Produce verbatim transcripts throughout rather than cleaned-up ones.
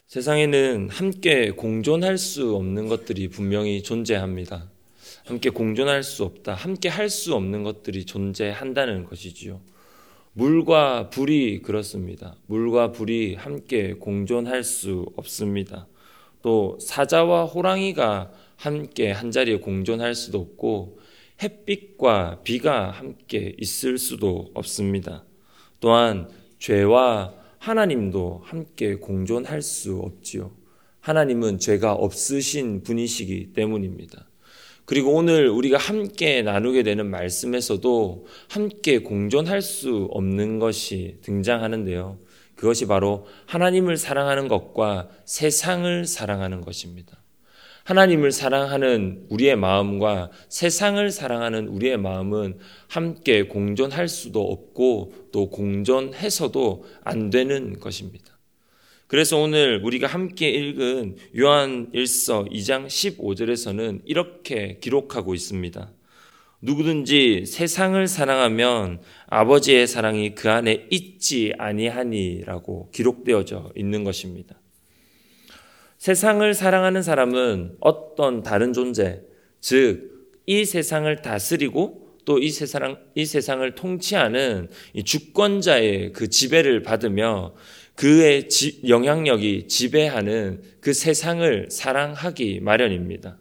세상에는 함께 공존할 수 없는 것들이 분명히 존재합니다. 함께 공존할 수 없다, 함께 할 수 없는 것들이 존재한다는 것이지요. 물과 불이 그렇습니다. 물과 불이 함께 공존할 수 없습니다. 또 사자와 호랑이가 함께 한자리에 공존할 수도 없고 햇빛과 비가 함께 있을 수도 없습니다. 또한 죄와 하나님도 함께 공존할 수 없지요. 하나님은 죄가 없으신 분이시기 때문입니다. 그리고 오늘 우리가 함께 나누게 되는 말씀에서도 함께 공존할 수 없는 것이 등장하는데요. 그것이 바로 하나님을 사랑하는 것과 세상을 사랑하는 것입니다. 하나님을 사랑하는 우리의 마음과 세상을 사랑하는 우리의 마음은 함께 공존할 수도 없고 또 공존해서도 안 되는 것입니다. 그래서 오늘 우리가 함께 읽은 요한 일서 이 장 십오 절에서는 이렇게 기록하고 있습니다. 누구든지 세상을 사랑하면 아버지의 사랑이 그 안에 있지 아니하니라고 기록되어져 있는 것입니다. 세상을 사랑하는 사람은 어떤 다른 존재, 즉 이 세상을 다스리고 또 이 세상, 이 세상을 통치하는 이 주권자의 그 지배를 받으며 그의 지, 영향력이 지배하는 그 세상을 사랑하기 마련입니다.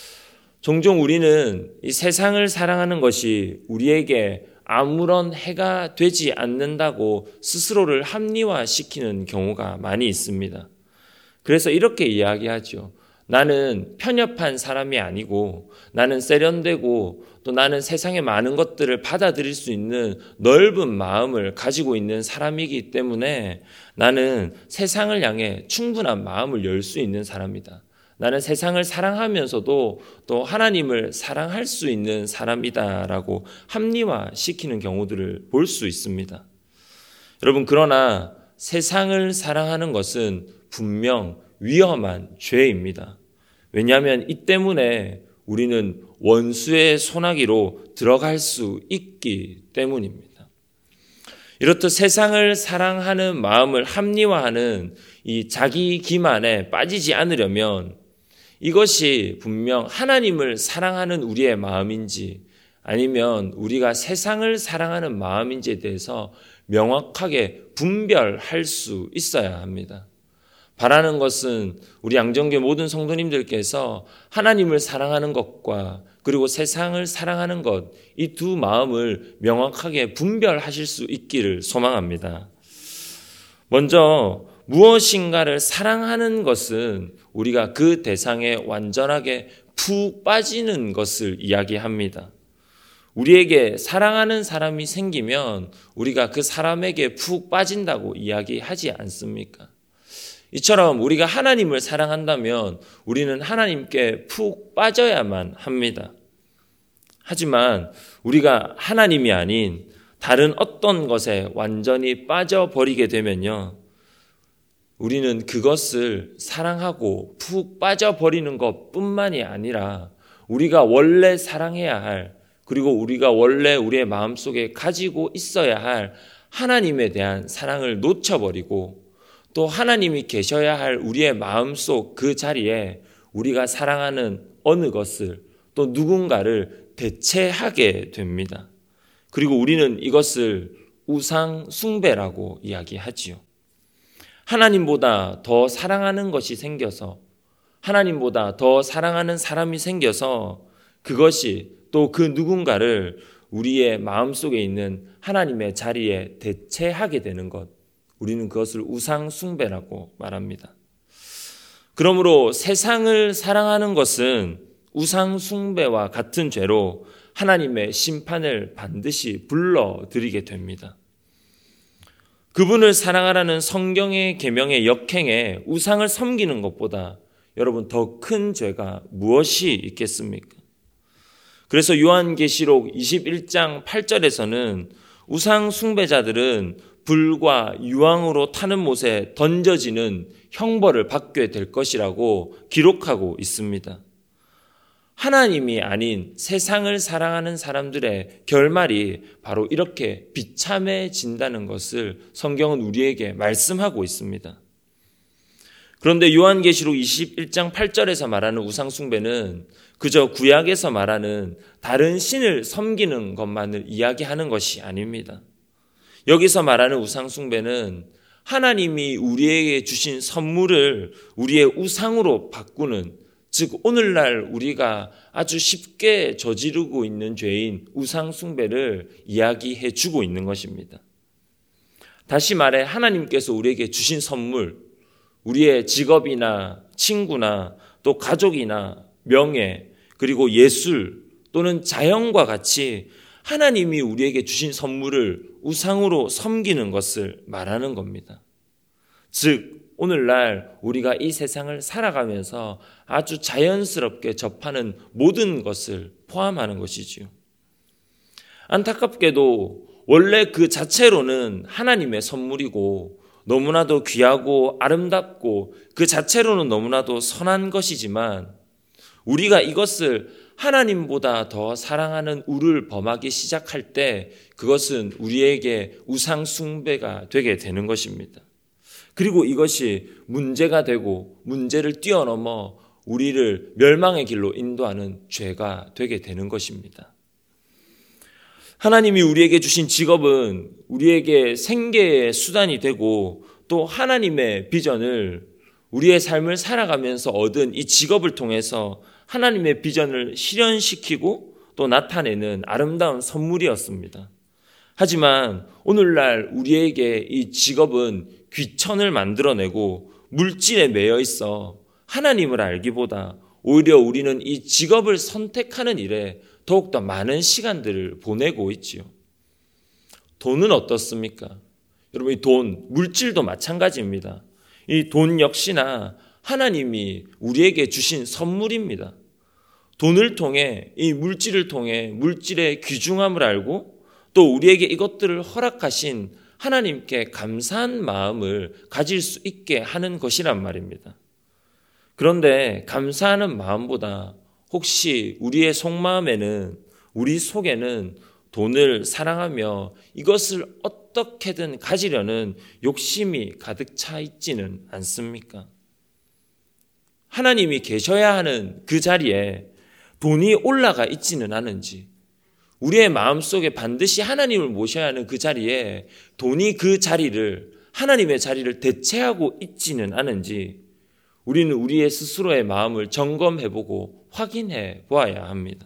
종종 우리는 이 세상을 사랑하는 것이 우리에게 아무런 해가 되지 않는다고 스스로를 합리화시키는 경우가 많이 있습니다. 그래서 이렇게 이야기하죠. 나는 편협한 사람이 아니고 나는 세련되고 또 나는 세상의 많은 것들을 받아들일 수 있는 넓은 마음을 가지고 있는 사람이기 때문에 나는 세상을 향해 충분한 마음을 열 수 있는 사람이다. 나는 세상을 사랑하면서도 또 하나님을 사랑할 수 있는 사람이다라고 합리화시키는 경우들을 볼 수 있습니다. 여러분, 그러나 세상을 사랑하는 것은 분명 위험한 죄입니다. 왜냐하면 이 때문에 우리는 원수의 소나기로 들어갈 수 있기 때문입니다. 이렇듯 세상을 사랑하는 마음을 합리화하는 이 자기 기만에 빠지지 않으려면 이것이 분명 하나님을 사랑하는 우리의 마음인지 아니면 우리가 세상을 사랑하는 마음인지에 대해서 명확하게 분별할 수 있어야 합니다. 바라는 것은 우리 양정교회 모든 성도님들께서 하나님을 사랑하는 것과 그리고 세상을 사랑하는 것, 이 두 마음을 명확하게 분별하실 수 있기를 소망합니다. 먼저 무엇인가를 사랑하는 것은 우리가 그 대상에 완전하게 푹 빠지는 것을 이야기합니다. 우리에게 사랑하는 사람이 생기면 우리가 그 사람에게 푹 빠진다고 이야기하지 않습니까? 이처럼 우리가 하나님을 사랑한다면 우리는 하나님께 푹 빠져야만 합니다. 하지만 우리가 하나님이 아닌 다른 어떤 것에 완전히 빠져버리게 되면요, 우리는 그것을 사랑하고 푹 빠져버리는 것뿐만이 아니라 우리가 원래 사랑해야 할, 그리고 우리가 원래 우리의 마음속에 가지고 있어야 할 하나님에 대한 사랑을 놓쳐버리고 또 하나님이 계셔야 할 우리의 마음속 그 자리에 우리가 사랑하는 어느 것을 또 누군가를 대체하게 됩니다. 그리고 우리는 이것을 우상 숭배라고 이야기하지요. 하나님보다 더 사랑하는 것이 생겨서, 하나님보다 더 사랑하는 사람이 생겨서 그것이 또 그 누군가를 우리의 마음속에 있는 하나님의 자리에 대체하게 되는 것, 우리는 그것을 우상 숭배라고 말합니다. 그러므로 세상을 사랑하는 것은 우상 숭배와 같은 죄로 하나님의 심판을 반드시 불러들이게 됩니다. 그분을 사랑하라는 성경의 계명의 역행에 우상을 섬기는 것보다 여러분 더 큰 죄가 무엇이 있겠습니까? 그래서 요한계시록 이십일 장 팔 절에서는 우상 숭배자들은 불과 유황으로 타는 못에 던져지는 형벌을 받게 될 것이라고 기록하고 있습니다. 하나님이 아닌 세상을 사랑하는 사람들의 결말이 바로 이렇게 비참해진다는 것을 성경은 우리에게 말씀하고 있습니다. 그런데 요한계시록 이십일 장 팔 절에서 말하는 우상숭배는 그저 구약에서 말하는 다른 신을 섬기는 것만을 이야기하는 것이 아닙니다. 여기서 말하는 우상숭배는 하나님이 우리에게 주신 선물을 우리의 우상으로 바꾸는, 즉 오늘날 우리가 아주 쉽게 저지르고 있는 죄인 우상숭배를 이야기해 주고 있는 것입니다. 다시 말해 하나님께서 우리에게 주신 선물, 우리의 직업이나 친구나 또 가족이나 명예, 그리고 예술 또는 자연과 같이 하나님이 우리에게 주신 선물을 우상으로 섬기는 것을 말하는 겁니다. 즉 오늘날 우리가 이 세상을 살아가면서 아주 자연스럽게 접하는 모든 것을 포함하는 것이지요. 안타깝게도 원래 그 자체로는 하나님의 선물이고 너무나도 귀하고 아름답고 그 자체로는 너무나도 선한 것이지만 우리가 이것을 하나님보다 더 사랑하는 우를 범하기 시작할 때 그것은 우리에게 우상 숭배가 되게 되는 것입니다. 그리고 이것이 문제가 되고 문제를 뛰어넘어 우리를 멸망의 길로 인도하는 죄가 되게 되는 것입니다. 하나님이 우리에게 주신 직업은 우리에게 생계의 수단이 되고 또 하나님의 비전을 우리의 삶을 살아가면서 얻은 이 직업을 통해서 하나님의 비전을 실현시키고 또 나타내는 아름다운 선물이었습니다. 하지만 오늘날 우리에게 이 직업은 귀천을 만들어내고 물질에 매여 있어 하나님을 알기보다 오히려 우리는 이 직업을 선택하는 일에 더욱더 많은 시간들을 보내고 있지요. 돈은 어떻습니까? 여러분, 이 돈, 물질도 마찬가지입니다. 이 돈 역시나 하나님이 우리에게 주신 선물입니다. 돈을 통해, 이 물질을 통해 물질의 귀중함을 알고 또 우리에게 이것들을 허락하신 하나님께 감사한 마음을 가질 수 있게 하는 것이란 말입니다. 그런데 감사하는 마음보다 혹시 우리의 속마음에는, 우리 속에는 돈을 사랑하며 이것을 어떻게든 가지려는 욕심이 가득 차 있지는 않습니까? 하나님이 계셔야 하는 그 자리에 돈이 올라가 있지는 않은지, 우리의 마음속에 반드시 하나님을 모셔야 하는 그 자리에 돈이 그 자리를, 하나님의 자리를 대체하고 있지는 않은지 우리는 우리의 스스로의 마음을 점검해보고 확인해 보아야 합니다.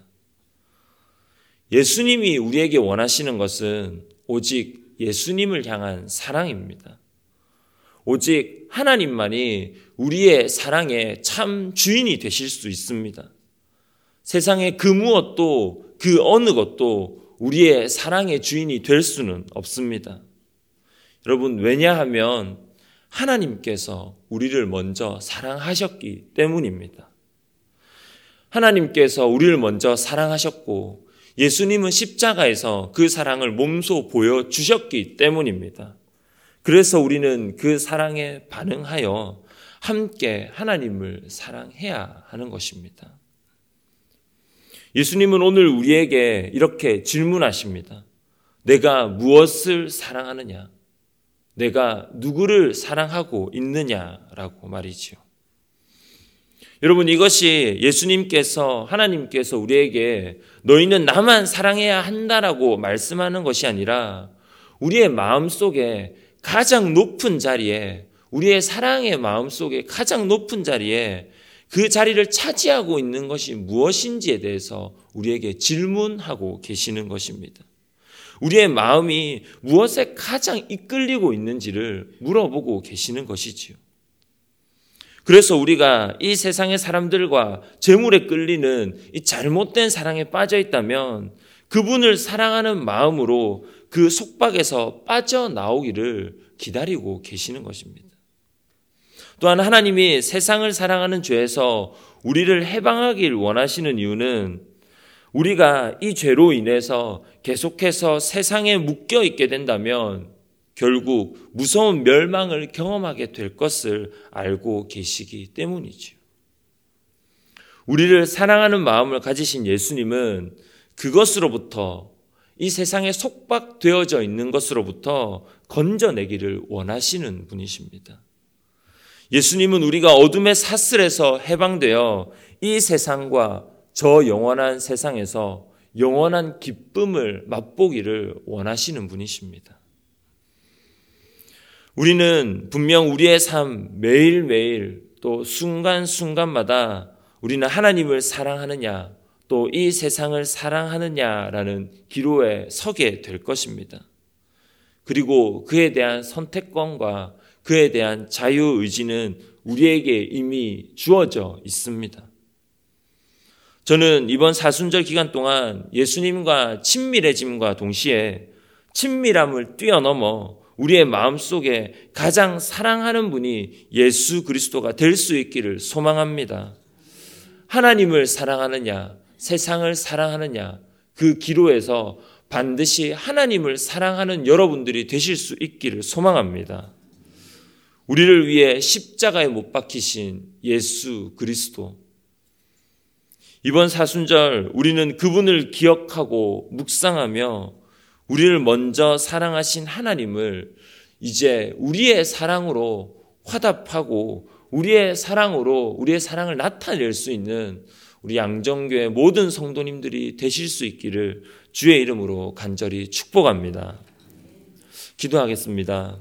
예수님이 우리에게 원하시는 것은 오직 예수님을 향한 사랑입니다. 오직 하나님만이 우리의 사랑의 참 주인이 되실 수 있습니다. 세상의 그 무엇도 그 어느 것도 우리의 사랑의 주인이 될 수는 없습니다. 여러분, 왜냐하면 하나님께서 우리를 먼저 사랑하셨기 때문입니다. 하나님께서 우리를 먼저 사랑하셨고 예수님은 십자가에서 그 사랑을 몸소 보여주셨기 때문입니다. 그래서 우리는 그 사랑에 반응하여 함께 하나님을 사랑해야 하는 것입니다. 예수님은 오늘 우리에게 이렇게 질문하십니다. 내가 무엇을 사랑하느냐? 내가 누구를 사랑하고 있느냐라고 말이지요. 여러분, 이것이 예수님께서, 하나님께서 우리에게 너희는 나만 사랑해야 한다라고 말씀하는 것이 아니라 우리의 마음속에 가장 높은 자리에, 우리의 사랑의 마음속에 가장 높은 자리에 그 자리를 차지하고 있는 것이 무엇인지에 대해서 우리에게 질문하고 계시는 것입니다. 우리의 마음이 무엇에 가장 이끌리고 있는지를 물어보고 계시는 것이지요. 그래서 우리가 이 세상의 사람들과 재물에 끌리는 이 잘못된 사랑에 빠져 있다면 그분을 사랑하는 마음으로 그 속박에서 빠져나오기를 기다리고 계시는 것입니다. 또한 하나님이 세상을 사랑하는 죄에서 우리를 해방하길 원하시는 이유는 우리가 이 죄로 인해서 계속해서 세상에 묶여 있게 된다면 결국 무서운 멸망을 경험하게 될 것을 알고 계시기 때문이지요. 우리를 사랑하는 마음을 가지신 예수님은 그것으로부터, 이 세상에 속박되어져 있는 것으로부터 건져내기를 원하시는 분이십니다. 예수님은 우리가 어둠의 사슬에서 해방되어 이 세상과 저 영원한 세상에서 영원한 기쁨을 맛보기를 원하시는 분이십니다. 우리는 분명 우리의 삶 매일매일 또 순간순간마다 우리는 하나님을 사랑하느냐 또 이 세상을 사랑하느냐라는 기로에 서게 될 것입니다. 그리고 그에 대한 선택권과 그에 대한 자유의지는 우리에게 이미 주어져 있습니다. 저는 이번 사순절 기간 동안 예수님과 친밀해짐과 동시에 친밀함을 뛰어넘어 우리의 마음속에 가장 사랑하는 분이 예수 그리스도가 될 수 있기를 소망합니다. 하나님을 사랑하느냐, 세상을 사랑하느냐, 그 기로에서 반드시 하나님을 사랑하는 여러분들이 되실 수 있기를 소망합니다. 우리를 위해 십자가에 못 박히신 예수 그리스도. 이번 사순절 우리는 그분을 기억하고 묵상하며 우리를 먼저 사랑하신 하나님을 이제 우리의 사랑으로 화답하고 우리의 사랑으로 우리의 사랑을 나타낼 수 있는 우리 양정교회 모든 성도님들이 되실 수 있기를 주의 이름으로 간절히 축복합니다. 기도하겠습니다.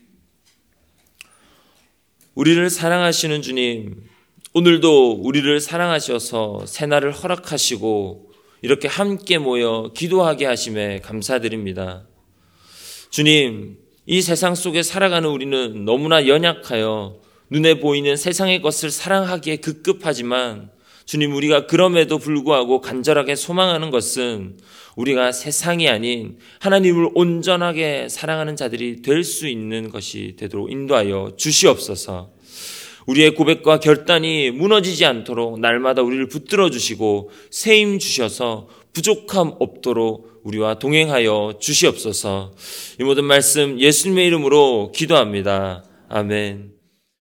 우리를 사랑하시는 주님, 오늘도 우리를 사랑하셔서 새날을 허락하시고 이렇게 함께 모여 기도하게 하심에 감사드립니다. 주님, 이 세상 속에 살아가는 우리는 너무나 연약하여 눈에 보이는 세상의 것을 사랑하기에 급급하지만 주님, 우리가 그럼에도 불구하고 간절하게 소망하는 것은 우리가 세상이 아닌 하나님을 온전하게 사랑하는 자들이 될 수 있는 것이 되도록 인도하여 주시옵소서. 우리의 고백과 결단이 무너지지 않도록 날마다 우리를 붙들어 주시고 세임 주셔서 부족함 없도록 우리와 동행하여 주시옵소서. 이 모든 말씀 예수님의 이름으로 기도합니다. 아멘.